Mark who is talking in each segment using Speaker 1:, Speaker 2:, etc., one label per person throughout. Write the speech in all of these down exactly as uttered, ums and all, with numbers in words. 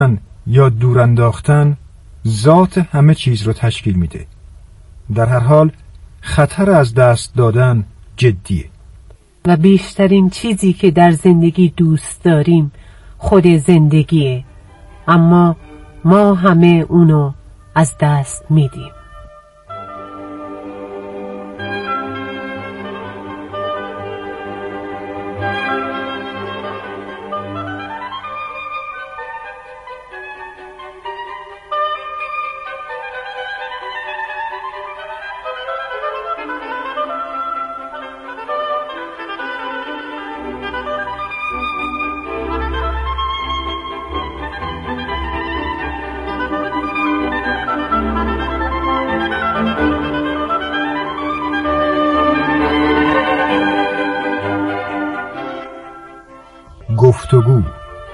Speaker 1: یا دور انداختن ذات همه چیز رو تشکیل میده. در هر حال خطر از دست دادن جدیه.
Speaker 2: و بیشترین چیزی که در زندگی دوست داریم خود زندگیه، اما ما همه اونو از دست میدیم.
Speaker 1: گفتگو.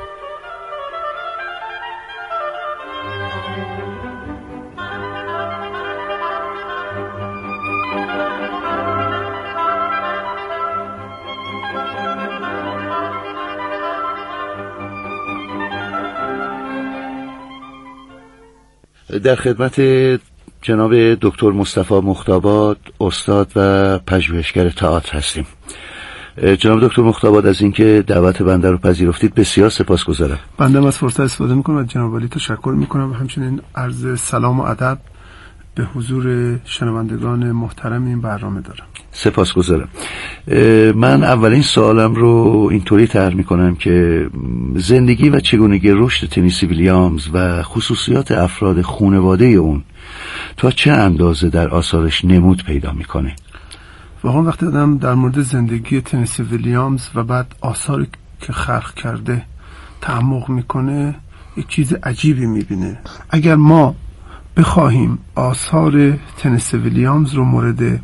Speaker 3: در خدمت جناب دکتر مصطفی مختاباد، استاد و پژوهشگر تئاتر هستیم. جناب دکتر مختاباد، از اینکه دعوت بنده رو پذیرفتید بسیار سپاسگزارم.
Speaker 4: بنده از فرصت استفاده میکنم و جناب عالی تشکر میکنم و همچنین عرض سلام و ادب به حضور شنوندگان محترم این برنامه دارم.
Speaker 3: سپاسگزارم. من اولین سوالم رو اینطوری طرح میکنم که زندگی و چگونگی رشد تنیسی ویلیامز و خصوصیات افراد خانواده اون تا چه اندازه در آثارش نمود پیدا میکنه؟
Speaker 4: واقعا وقتی آدم در مورد زندگی تنیسی ویلیامز و بعد آثاری که خلق کرده تعمق میکنه یک چیز عجیبی میبینه. اگر ما بخواهیم آثار تنیسی ویلیامز رو مورد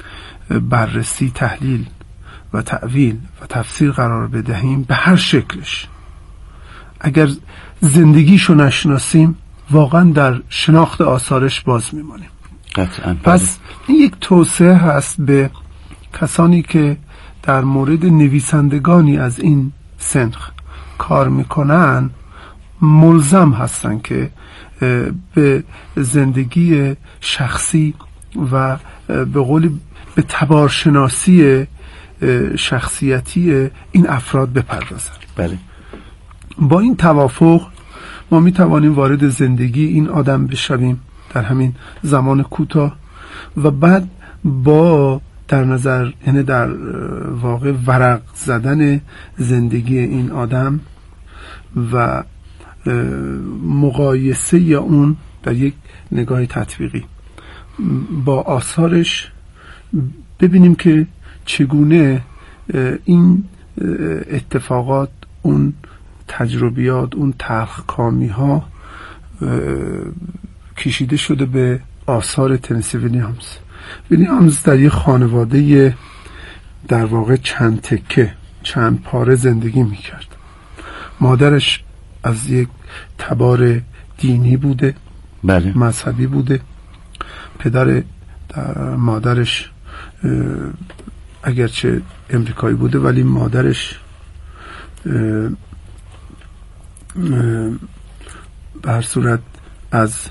Speaker 4: بررسی، تحلیل و تأویل و تفسیر قرار بدهیم به هر شکلش، اگر زندگیشو نشناسیم واقعا در شناخت آثارش باز میمانیم.
Speaker 3: قطعاً.
Speaker 4: پس این یک توصیه هست به کسانی که در مورد نویسندگانی از این سنخ کار میکنن، ملزم هستن که به زندگی شخصی و به قولی به تبارشناسی شخصیتی این افراد بپردازن.
Speaker 3: بله.
Speaker 4: با این توافق ما میتوانیم وارد زندگی این آدم بشویم در همین زمان کوتاه و بعد با در نظر، یعنی در واقع ورق زدن زندگی این آدم و مقایسه یا اون در یک نگاه تطبیقی با آثارش ببینیم که چگونه این اتفاقات، اون تجربیات، اون تلخکامی ها کشیده شده به آثار تنیسی ویلیامز. ویلیامز در یک خانواده در واقع چند تکه، چند پاره زندگی میکرد. مادرش از یک تبار دینی بوده،
Speaker 3: بله.
Speaker 4: مذهبی بوده. پدر مادرش اگرچه امریکایی بوده ولی مادرش به هر صورت از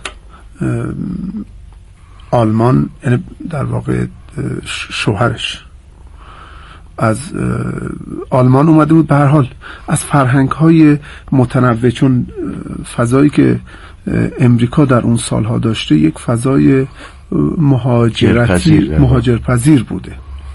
Speaker 4: آلمان، یعنی در واقع شوهرش از آلمان اومده بود. به هر حال از فرهنگ‌های متنوع، چون فضایی که امریکا در اون سالها داشته یک فضای مهاجرتی مهاجرپذیر بوده.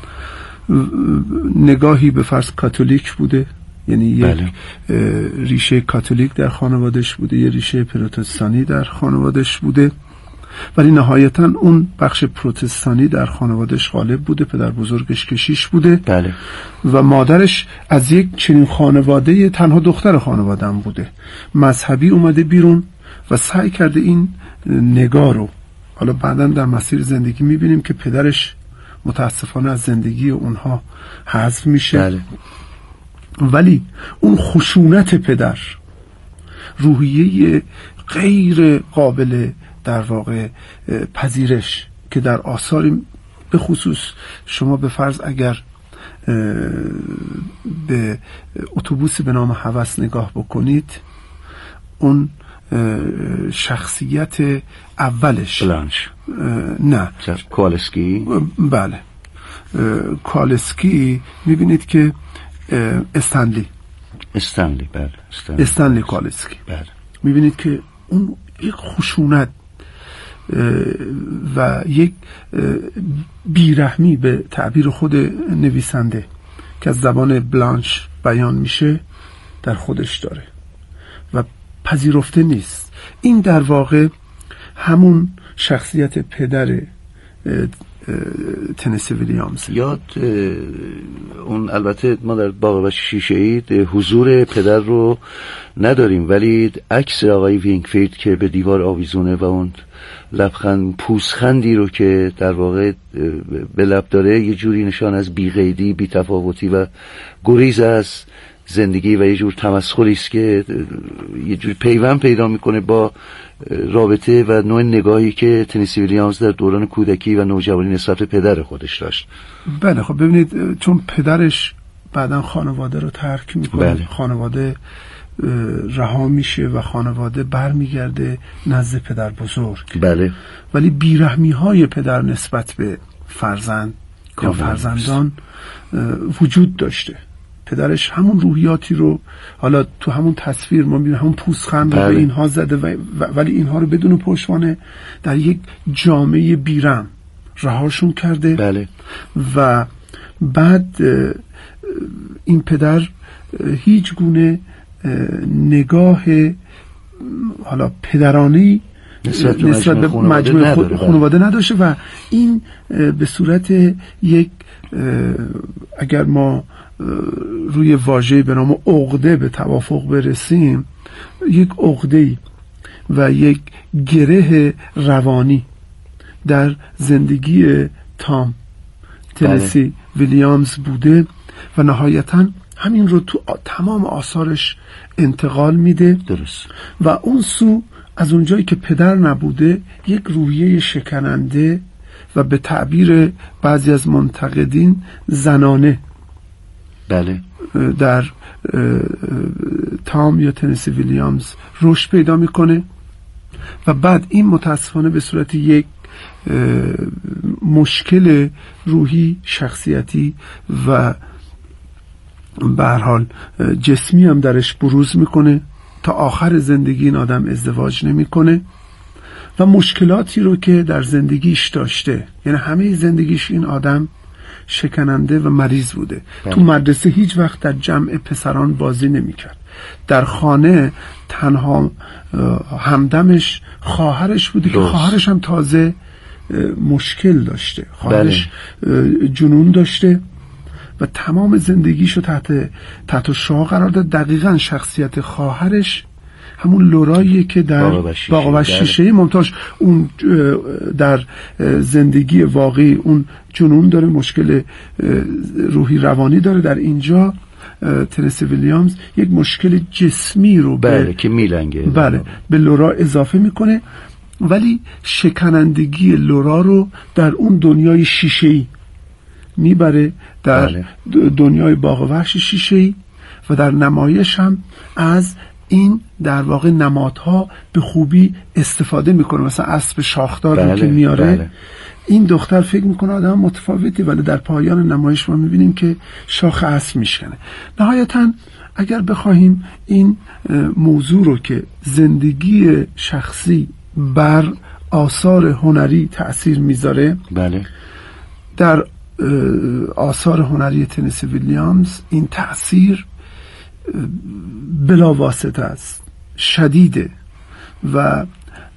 Speaker 4: نگاهی به فرض کاتولیک بوده، یعنی یک بله. ریشه کاتولیک در خانوادش بوده، یه ریشه پروتستانی در خانوادش بوده، ولی نهایتا اون بخش پروتستانی در خانوادش غالب بوده. پدر بزرگش کشیش بوده
Speaker 3: بله.
Speaker 4: و مادرش از یک چنین خانواده تنها دختر خانواده‌ام بوده. مذهبی اومده بیرون و سعی کرده این نگاه رو، حالا بعداً در مسیر زندگی میبینیم که پدرش متاسفانه از زندگی اونها حذف میشه
Speaker 3: بله.
Speaker 4: ولی اون خشونت پدر، روحیه غیر قابل در واقع پذیرش که در آثار، به خصوص شما به فرض اگر به اتوبوسی به نام هوس نگاه بکنید، اون شخصیت اولش
Speaker 3: بلانش
Speaker 4: نه
Speaker 3: کالسکی
Speaker 4: بله کالسکی میبینید که استنلی
Speaker 3: استنلی بله استنلی,
Speaker 4: استنلی کالسکی
Speaker 3: بله
Speaker 4: میبینید که اون یک خشونت و یک بیرحمی به تعبیر خود نویسنده که از زبان بلانش بیان میشه در خودش داره و پذیرفته نیست. این در واقع همون شخصیت پدر تنسی ویلیامز.
Speaker 3: یاد اون البته ما در باغ و شیشه‌ای حضور پدر رو نداریم، ولی عکس آقای وینگفیلد که به دیوار آویزونه و اون لبخند پوزخندی رو که در واقع به لب داره یه جوری نشان از بی‌قیدی، بی‌تفاوتی و گریز از زندگی و یه جور تمسخری است که یه جور پیوند پیدا میکنه با رابطه و نوع نگاهی که تنیسی ویلیامز در دوران کودکی و نوجوانی نسبت به پدر خودش داشت.
Speaker 4: بله خب ببینید چون پدرش بعداً خانواده رو ترک میکنه، بله. خانواده رها میشه و خانواده برمیگرده نزد پدر بزرگ،
Speaker 3: بله.
Speaker 4: ولی بیرحمی های پدر نسبت به فرزند یا فرزندان وجود داشته. پدرش همون روحیاتی رو حالا تو همون تصویر ما میبینیم، همون پوزخند رو به اینها زده و ولی اینها رو بدون پشتوانه در یک جامعه بیرم رهاشون کرده،
Speaker 3: بله.
Speaker 4: و بعد این پدر هیچ گونه نگاه حالا پدرانه‌ای
Speaker 3: نسبت,
Speaker 4: نسبت به مجموعه خانواده, خانواده نداشته و این به صورت یک اگر ما روی واژه‌ای به نام عقده به توافق برسیم، یک عقده‌ای و یک گره روانی در زندگی تام تنسی بله. ویلیامز بوده و نهایتاً همین رو تو تمام آثارش انتقال میده.
Speaker 3: درست.
Speaker 4: و اون سو از اونجایی که پدر نبوده یک روحیه شکننده و به تعبیر بعضی از منتقدین زنانه
Speaker 3: بله
Speaker 4: در تام یا تنسی ویلیامز رشد پیدا میکنه و بعد این متاسفانه به صورت یک مشکل روحی، شخصیتی و به هر حال جسمی هم درش بروز میکنه. تا آخر زندگی این آدم ازدواج نمیکنه و مشکلاتی رو که در زندگیش داشته، یعنی همه زندگیش این آدم شکننده و مریض بوده. بله. تو مدرسه هیچ وقت در جمع پسران بازی نمیکرد. در خانه تنها همدمش خواهرش بوده که خواهرش هم تازه مشکل داشته، خواهرش بله. جنون داشته و تمام زندگیشو تحت تحت شعاع قرار داد. دقیقاً شخصیت خواهرش همون لوراییه که در باغ و شیشه ممتاز اون در زندگی واقعی اون جنون داره، مشکل روحی روانی داره. در اینجا تنسی ویلیامز یک مشکل جسمی رو
Speaker 3: بله
Speaker 4: به
Speaker 3: که میلنگه
Speaker 4: بله به لورا اضافه میکنه، ولی شکنندگی لورا رو در اون دنیای شیشه‌ای میبره، در بله. دنیای باغ و وحش شیشه‌ای و در نمایش هم از این در واقع نمادها به خوبی استفاده میکنه. مثلا اسب شاخدار بله. که میاره بله. این دختر فکر میکنه آدم متفاوتی، ولی در پایان نمایش ما میبینیم که شاخ اسب میشکنه. نهایتاً اگر بخواهیم این موضوع رو که زندگی شخصی بر آثار هنری تأثیر میذاره،
Speaker 3: بله.
Speaker 4: در آثار هنری تنسی ویلیامز این تأثیر بلا واسطه است، شدیده و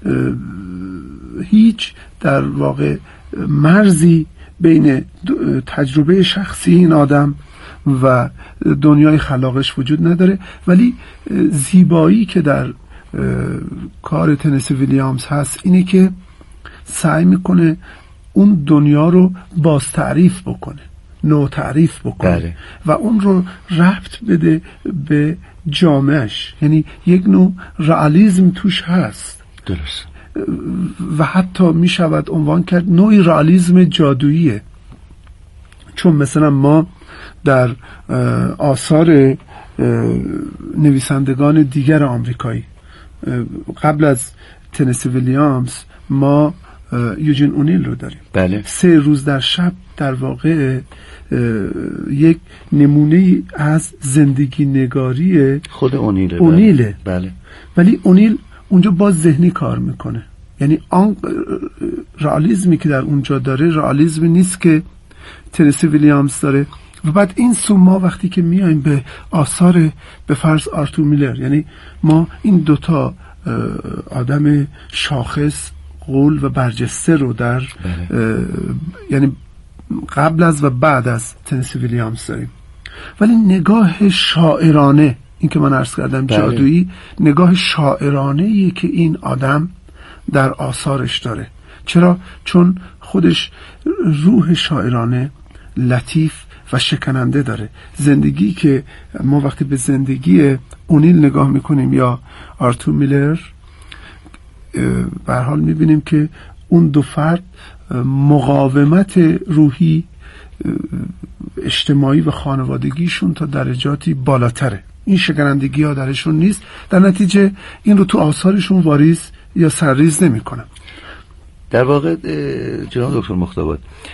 Speaker 4: هیچ در واقع مرزی بین تجربه شخصی این آدم و دنیای خلاقش وجود نداره. ولی زیبایی که در کار تنسی ویلیامز هست اینه که سعی میکنه اون دنیا رو باز تعریف بکنه، نو تعریف بکنه بله. و اون رو ربط بده به جامعش، یعنی یک نوع رئالیسم توش هست.
Speaker 3: درست.
Speaker 4: و حتی می شود عنوان کرد نوعی رئالیسم جادوییه، چون مثلا ما در آثار نویسندگان دیگر آمریکایی قبل از تنسی ویلیامز ما یوجین اونیل رو داریم.
Speaker 3: بله.
Speaker 4: سه روز در شب در واقع یک نمونه از زندگی نگاری
Speaker 3: خود اونیله.
Speaker 4: اونیله.
Speaker 3: بله.
Speaker 4: ولی اونیل اونجا باز ذهنی کار میکنه، یعنی آن رئالیسمی که در اونجا داره رئالیسمی نیست که تنسی ویلیامز داره. و بعد این سو ما وقتی که میایم به آثار به فرض آرتور میلر، یعنی ما این دوتا آدم شاخص قول و برجسته رو در یعنی قبل از و بعد از تنسی ویلیامز داریم. ولی نگاه شاعرانه، این که من عرض کردم
Speaker 3: بله.
Speaker 4: جادویی، نگاه شاعرانه‌ای که این آدم در آثارش داره. چرا؟ چون خودش روح شاعرانه لطیف و شکننده داره. زندگی که ما وقتی به زندگی اونیل نگاه میکنیم یا آرتور میلر، به هر حال میبینیم که اون دو فرد مقاومت روحی اجتماعی و خانوادگیشون تا درجاتی بالاتره. این شکنندگی ها درشون نیست، در نتیجه این رو تو آثارشون واریز یا سرریز نمی کنن.
Speaker 3: در واقع جناب دکتر مختاباد،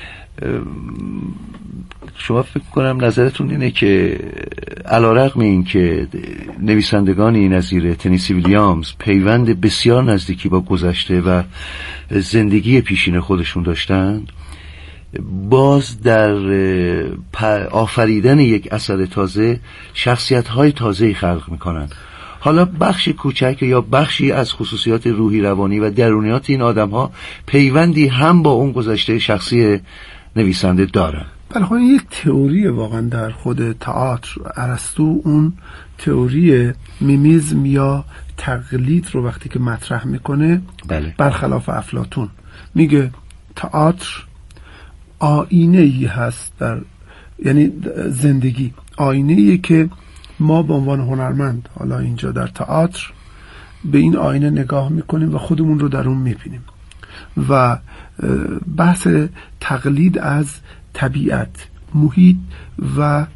Speaker 3: شما فکر کنم نظرتون اینه که علیرغم این که نویسندگانی نظیر تنیسی ویلیامز پیوند بسیار نزدیکی با گذشته و زندگی پیشین خودشون داشتند، باز در آفریدن یک اثر تازه شخصیت‌های تازه‌ای خلق می‌کنند. حالا بخشی کوچک یا بخشی از خصوصیات روحی روانی و درونیات این آدم‌ها پیوندی هم با اون گذشته شخصی نویسنده دارن.
Speaker 4: بله، خب این یک تئوری واقعا در خود تئاتر. ارسطو اون تئوری میمیزم یا تقلید رو وقتی که مطرح میکنه،
Speaker 3: بله.
Speaker 4: برخلاف افلاطون میگه تئاتر آینه ای هست، در یعنی زندگی آینه ای که ما به عنوان هنرمند حالا اینجا در تئاتر به این آینه نگاه میکنیم و خودمون رو در اون میبینیم. و بحث تقلید از طبیعت، محیط و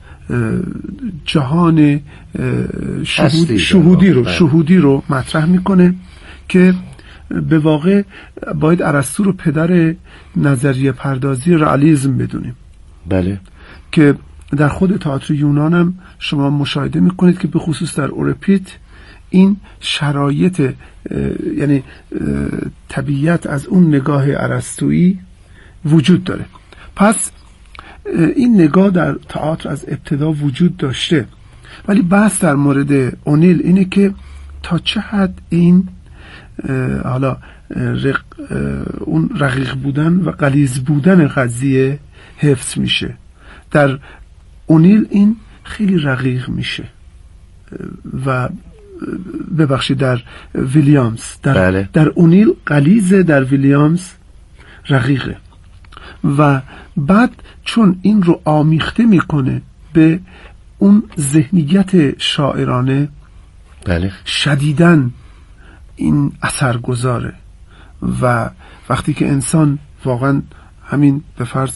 Speaker 4: جهان شهود شهودی رو شهودی رو مطرح میکنه که به واقع باید ارسطو رو پدر نظریه پردازی رئالیسم بدونیم.
Speaker 3: بله.
Speaker 4: که در خود تئاتر یونان هم شما مشاهده میکنید که به خصوص در اوریپید این شرایط یعنی طبیعت از اون نگاه ارسطویی وجود داره. پس این نگاه در تئاتر از ابتدا وجود داشته، ولی بحث در مورد اونیل اینه که تا چه حد این حالا رق اون رقیق بودن و غلیظ بودن قضیه حفظ میشه. در اونیل این خیلی رقیق میشه و ببخشید در ویلیامز در,
Speaker 3: بله.
Speaker 4: در اونیل غلیظه، در ویلیامز رقیقه. و بعد چون این رو آمیخته میکنه به اون ذهنیت شاعرانه،
Speaker 3: بله.
Speaker 4: شدیداً این اثر گذاره. و وقتی که انسان واقعا همین به فرض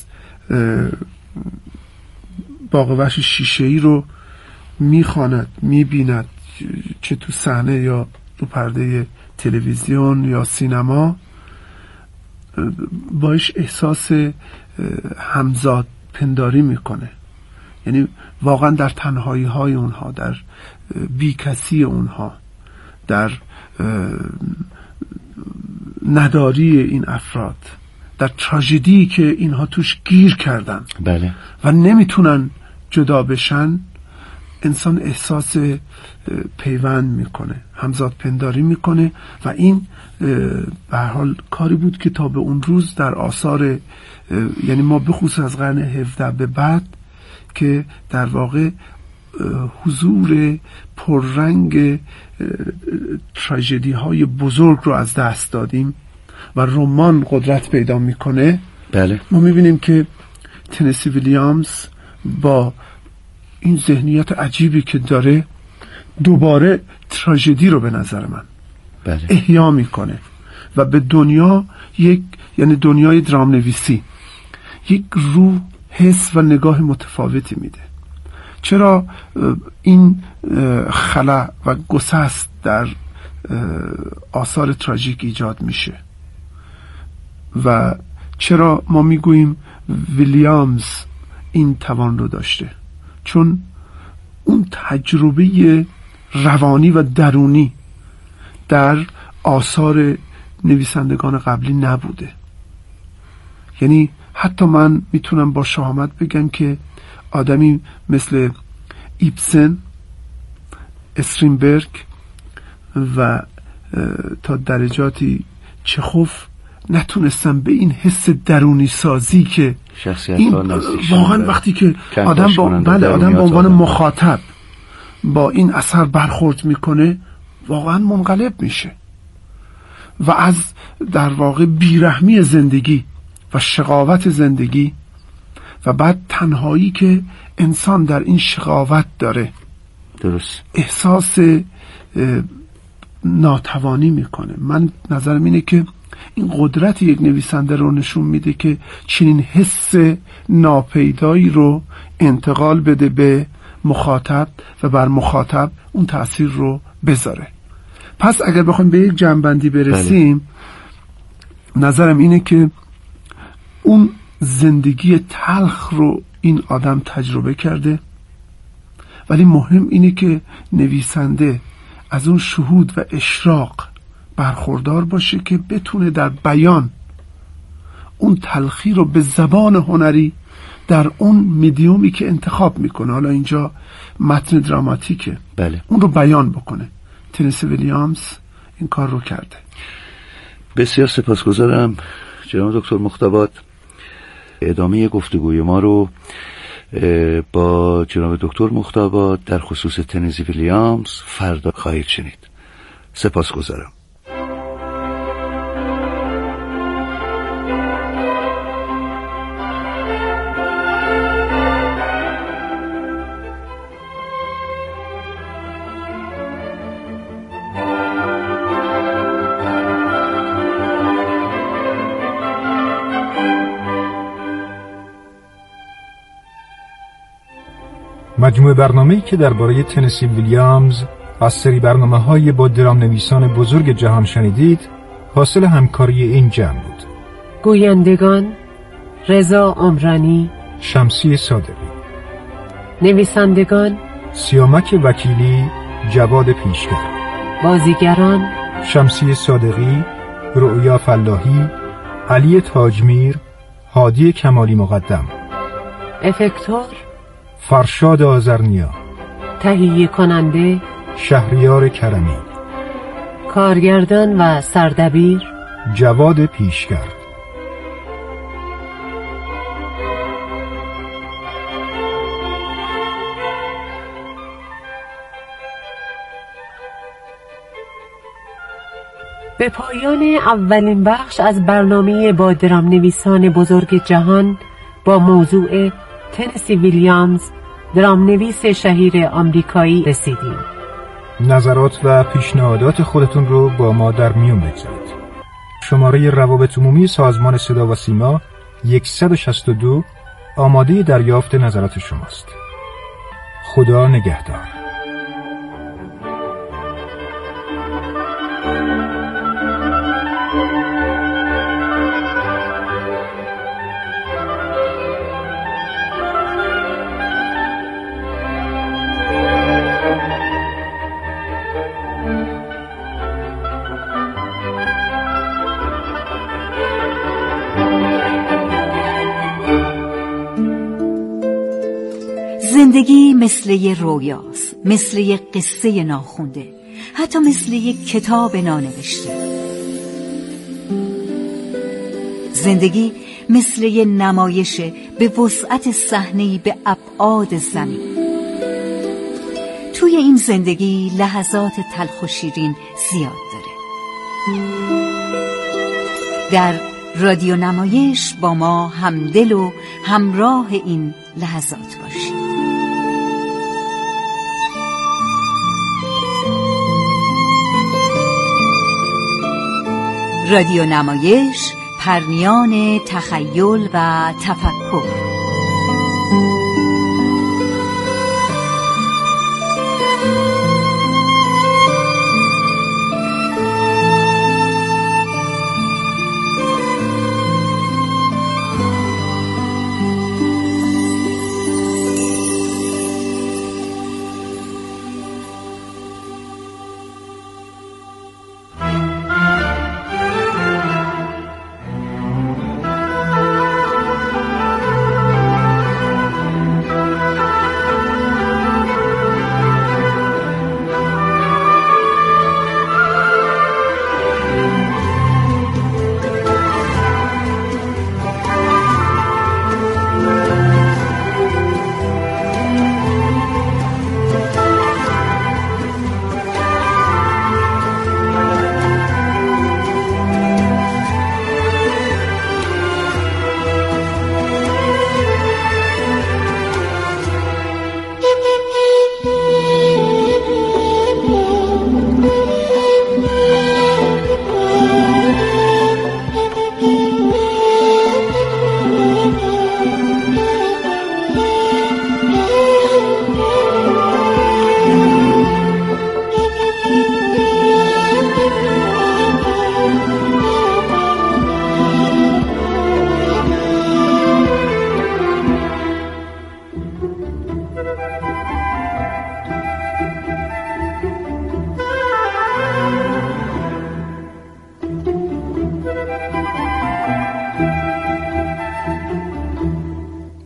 Speaker 4: باغ وحش شیشه‌ای رو میخواند، میبیند، چه تو صحنه یا رو پرده تلویزیون یا سینما، باش احساس همزاد پنداری میکنه. یعنی واقعا در تنهایی های اونها، در بیکسی اونها، در نداری این افراد، در تراژدی که اینها توش گیر کردن
Speaker 3: بله.
Speaker 4: و نمیتونن جدا بشن، انسان احساس پیوند میکنه، همزاد پنداری میکنه. و این به هر حال کاری بود که تا به اون روز در آثار یعنی ما بخصوص از قرن هفدهم به بعد که در واقع حضور پررنگ تراژدی های بزرگ رو از دست دادیم و رمان قدرت پیدا میکنه.
Speaker 3: بله.
Speaker 4: ما میبینیم که تنسی ویلیامز با این ذهنیت عجیبی که داره دوباره تراژدی رو به نظر من
Speaker 3: بله.
Speaker 4: احیا میکنه و به دنیا یک یعنی دنیای درام نویسی یک روح، حس و نگاه متفاوتی میده. چرا این خلا و گسست در آثار تراژیک ایجاد میشه. و چرا ما میگوییم ویلیامز این توان رو داشته؟ چون اون تجربه روانی و درونی در آثار نویسندگان قبلی نبوده. یعنی حتی من میتونم با شهامت بگم که آدمی مثل ایبسن، استرینبرگ و تا درجاتی چخوف نتونستن به این حس درونی سازی که این واقعا وقتی که آدم با بله آدم به عنوان مخاطب با این اثر برخورد میکنه واقعا منقلب میشه و از در واقع بیرحمی زندگی و شقاوت زندگی و بعد تنهایی که انسان در این شقاوت داره
Speaker 3: درست
Speaker 4: احساس ناتوانی میکنه. من نظرم اینه که این قدرت یک نویسنده رو نشون میده که چنین حس ناپیدایی رو انتقال بده به مخاطب و بر مخاطب اون تأثیر رو بذاره. پس اگر بخوایم به یک جنبندی برسیم بله. نظرم اینه که اون زندگی تلخ رو این آدم تجربه کرده، ولی مهم اینه که نویسنده از اون شهود و اشراق برخوردار باشه که بتونه در بیان اون تلخی رو به زبان هنری در اون میدیومی که انتخاب میکنه، حالا اینجا متن دراماتیکه،
Speaker 3: بله.
Speaker 4: اون رو بیان بکنه. تنیسی ویلیامز این کار رو کرده.
Speaker 3: بسیار سپاسگزارم جناب دکتر مختبات. ادامه گفتگوی ما رو با جناب دکتر مختبات در خصوص تنیسی ویلیامز فردا خواهید شنید. سپاسگزارم.
Speaker 1: مجموعه برنامه‌ای که درباره تنیسی ویلیامز از سری برنامه‌های با درام نویسان بزرگ جهان شنیدید حاصل همکاری این جمع بود.
Speaker 2: گویندگان رضا عمرانی،
Speaker 1: شمسی صادقی.
Speaker 2: نویسندگان
Speaker 1: سیامک وکیلی، جواد پیشگر.
Speaker 2: بازیگران
Speaker 1: شمسی صادقی، رؤیا فلاحی، علی تاجمیر، هادی کمالی مقدم.
Speaker 2: افکتور
Speaker 1: فرشاد آذرنیا.
Speaker 2: تهیه کننده
Speaker 1: شهریار کرمی.
Speaker 2: کارگردان و سردبیر
Speaker 1: جواد پیشگر.
Speaker 2: به پایان اولین بخش از برنامه با درام نویسان بزرگ جهان با موضوع تنیسی ویلیامز، درام نویس شهیر آمریکایی رسیدیم.
Speaker 1: نظرات و پیشنهادات خودتون رو با ما در میون بگذارید. شماره روابط عمومی سازمان صدا و سیما صد و شصت و دو آماده دریافت نظرات شماست. خدا نگهدار.
Speaker 5: زندگی مثل یه رویاست، مثل یه قصه ناخونده، حتی مثل یه کتاب نانوشته. زندگی مثل یه نمایشه به وسعت صحنه‌ای به ابعاد زمین. توی این زندگی لحظات تلخ و شیرین زیاد داره. در رادیو نمایش با ما همدل و همراه این لحظات باشید. رادیو نمایش، پرنیان تخیل و تفکر.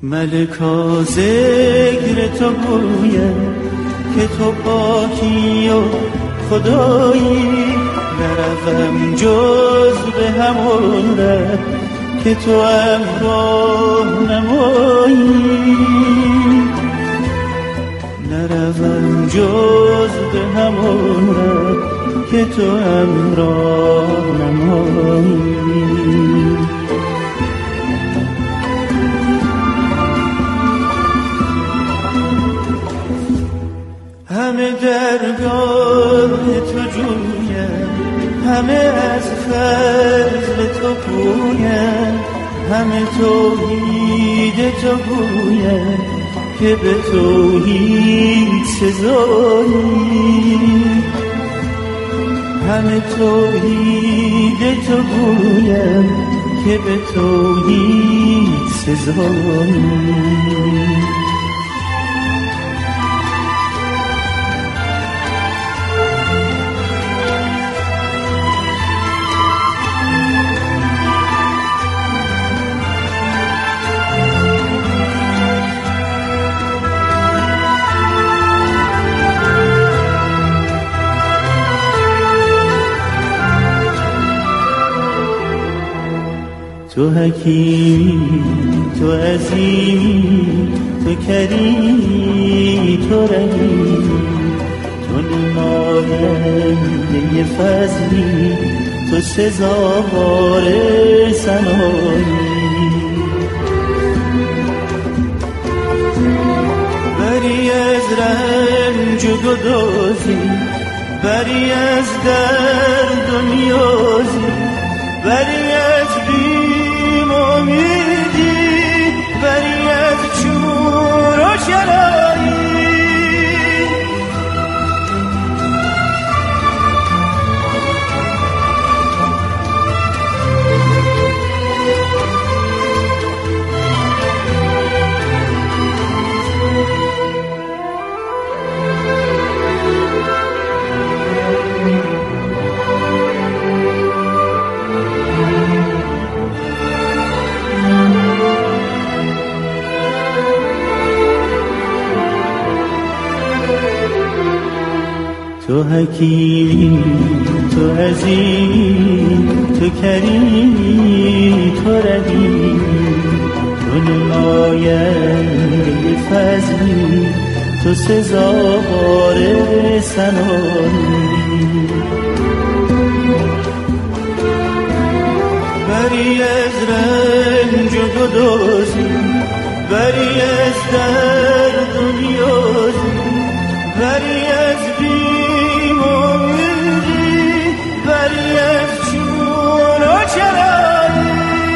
Speaker 6: ملکا ذکر تو گویم که تو پاکی و خدایی، نروم جز به همون ره که تو هم راه نمایی، نروم جز به همون ره که تو هم راه نمایی. همه درگاه تو جویم، همه از فضل تو پویم، همه توحید تو گویم که به توحید سزایی، همه توحید تو گویم که به توحید سزایی. تو حکیمی، تو عظیمی، تو کریمی، تو رحیمی، تو نماینده فضلی، تو سزاوار ثنایی. بری از رنج و گدازی، بری از درد و نیازی، بری از بیم امیدی، بری از چور و چرایی. تو حکیمی، تو عظیمی، تو کریمی، تو رحیمی، تو نماینده فضلی، تو سزاوار ثنایی. بری از رنج و گدازی، بری از درد و نیازی، بری از بیم امیدی، بری از چون و چرایی.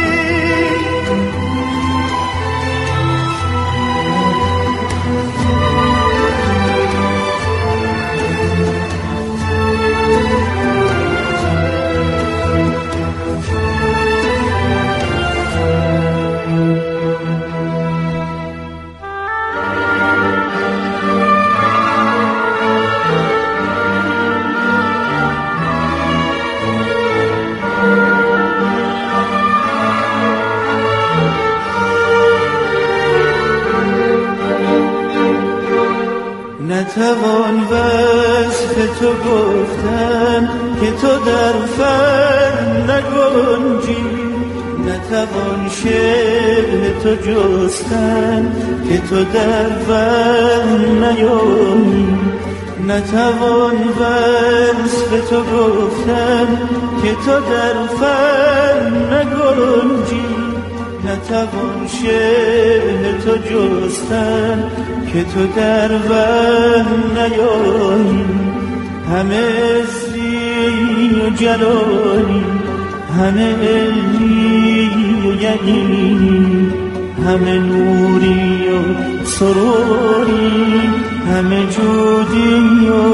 Speaker 6: نتوان وصف تو گفتن که تو در فن نگنجی، نتوان شبه تو جستن که تو در فن نیایی، نتوان وصف تو گفتن که تو در فن نگنجی، نتوان شبه تو جستن که تو در وهم نیایی. همه عزی و جلالی، همه علمی و یقینی، همه نوری و سروری، همه جودی و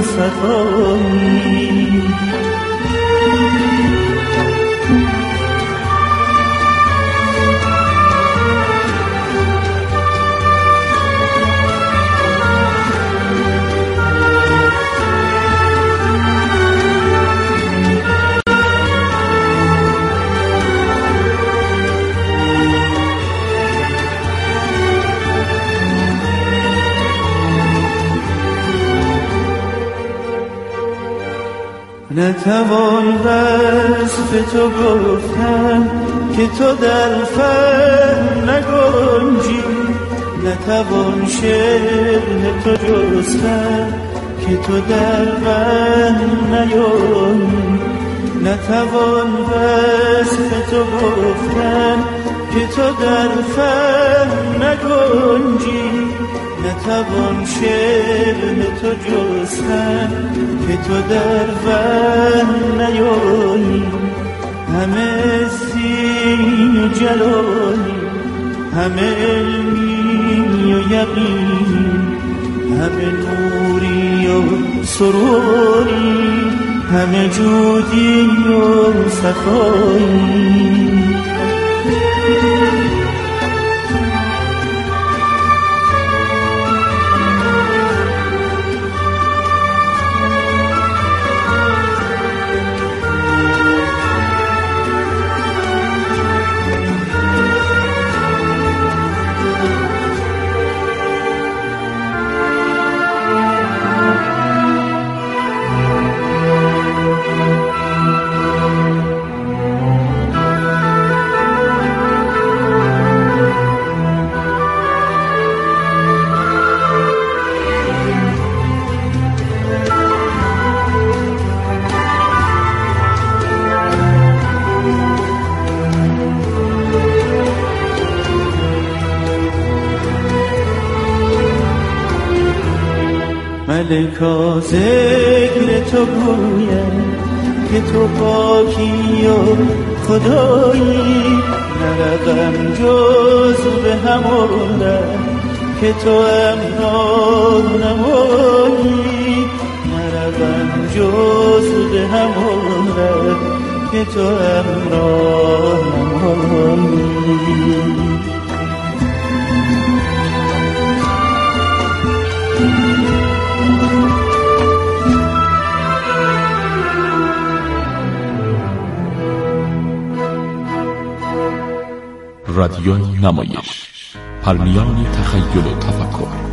Speaker 6: صفایی. نتوان وصف تو گفتن که تو در فهم نگنجی، نتوان شبه تو جستن که تو در وهم نیایی، نتوان وصف تو گفتن که تو در فهم نگنجی، نتوان شبه تو جستن که تو در وهم نیایی، همه سین و جلالی، همه علمی و یقین، همه نوری و سروری، همه جودی و صفایی. ملکا ذکر تو گوید که تو پاکی و خدایی، نرقم جز به همون در که تو امران نمایی، نرقم جز به همون در که تو امران نمایی.
Speaker 7: رادیو نمایش، پرمیان تخیل و تفکر.